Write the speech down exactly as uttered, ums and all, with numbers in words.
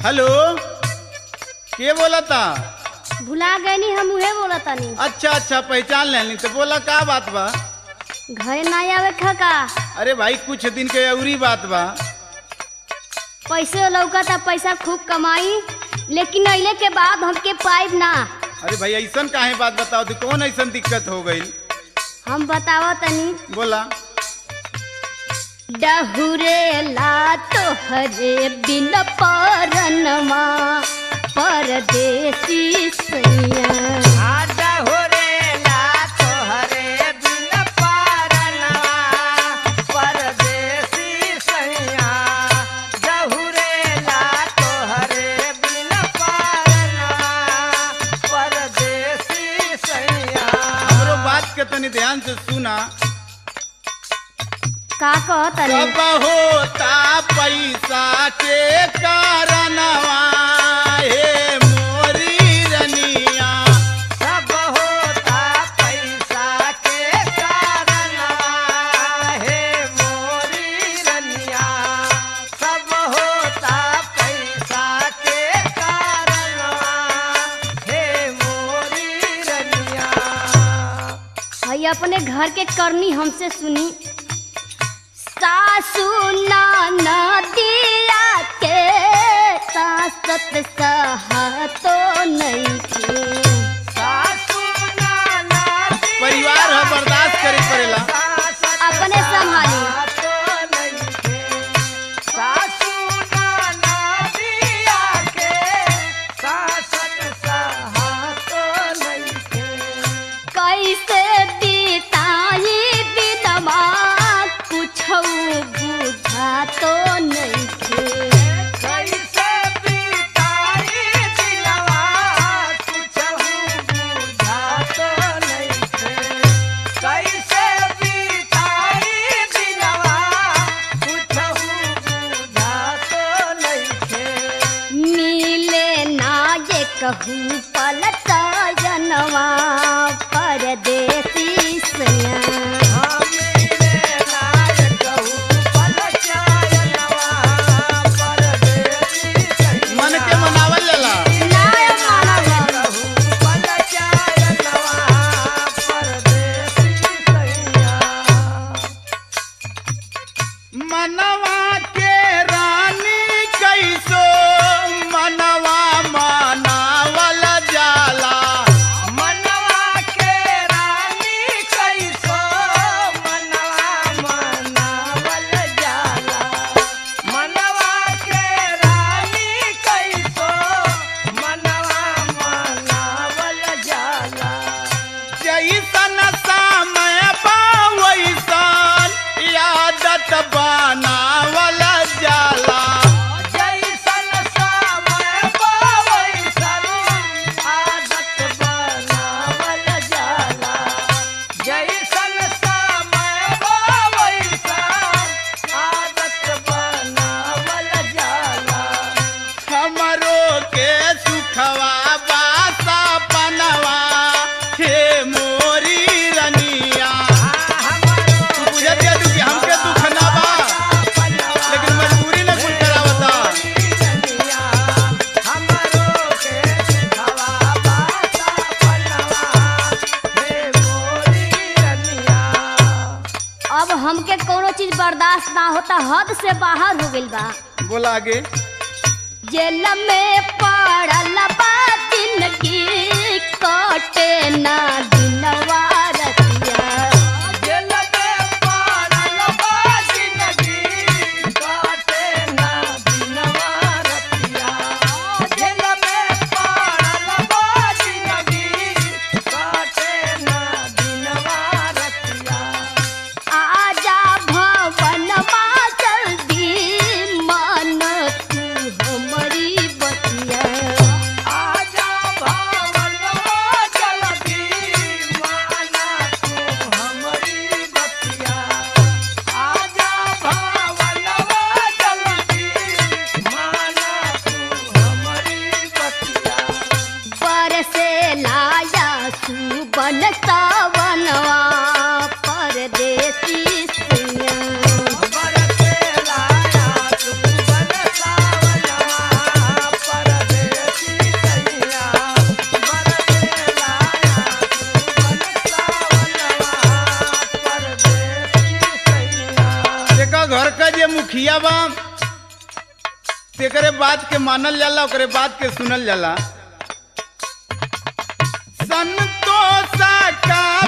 Hello, के बोला था? भुला गए नी, हम उहे बोला तानी। अच्छा अच्छा, पहचान लेनी। तो बोला का बात बा? घर ना आवे खा का? अरे भाई कुछ दिन के अउरी बात बा। पैसे लौका था, पैसा खूब कमाई, लेकिन अइले के बाद हमके पाइब ना। अरे भाई ऐसन काहे बात बताओ थी, कौन ऐसन दिक्कत हो गई? हम बतावा तनी। बोला। डहुरे ला तोहरे बिन परनमा परदेसी सैया। तनी ध्यान से सुना। का कहतनी? सब होता पैसा के कारणवा हे मोरी रनिया। सब होता पैसा के कारणवा हे मोरी रनिया। सब होता पैसा के कारणवा हे मोरी रनिया। भाई अपने घर के करनी हमसे सुनी। सासू नदिया के सासत सहतो नहीं के। सासू नदिया परिवार है, बर्दाश्त करे पड़ेला। अपने संभाली। सासू नदिया के सासत सहतो नहीं के। कैसे बीताई दिनमा कुछौ बुझा तो नहीं के। कैसे बीताई दिनवा कुछहु बुझातो नइखे। कैसे बीताई दिनवा कुछहु बुझातो नइखे। मिले ना ये कहूँ पलटनवा परदेसी सैया। मन के मनावल जाला। मनवा के रानी कैसो मनवा मनावल जाला। मनवा के रानी कैसो मनवा मनावल जाला। मनवा के रानी कैसो मनवा मनावल जाला। जैसन समय बा वैसन आदत बनावल जाला। जैसन समय बा वैसन आदत बनावल जाला। जैसन समय बा वैसन आदत बनावल जाला। हमरो के सुखवा बासा बनवा हे मोरी रनिया। तू बुझत जा तू कि हमके दुख ना बा, लेकिन मजबूरी न कुल करावता। अब हमके कोनो चीज बर्दाश्त ना होता, हद से बाहर हो गइल बा। बोला आगे। जेल में पड़ल बा जिंदगी कटे ना दिनवा रतिया। जेल में पड़ल बा जिंदगी काटे ना दिनवा रतिया। जेल में पड़ल बा जिंदगी काटे ना दिनवा रतिया। आजा भवनमा जल्दी मन तू हमरी बतिया। आजा भवनवा जल्दी मान घर का जे मुखिया बा तेकरे बात के मानल जाला, ओकरे बात के सुनल जाला। संतोष का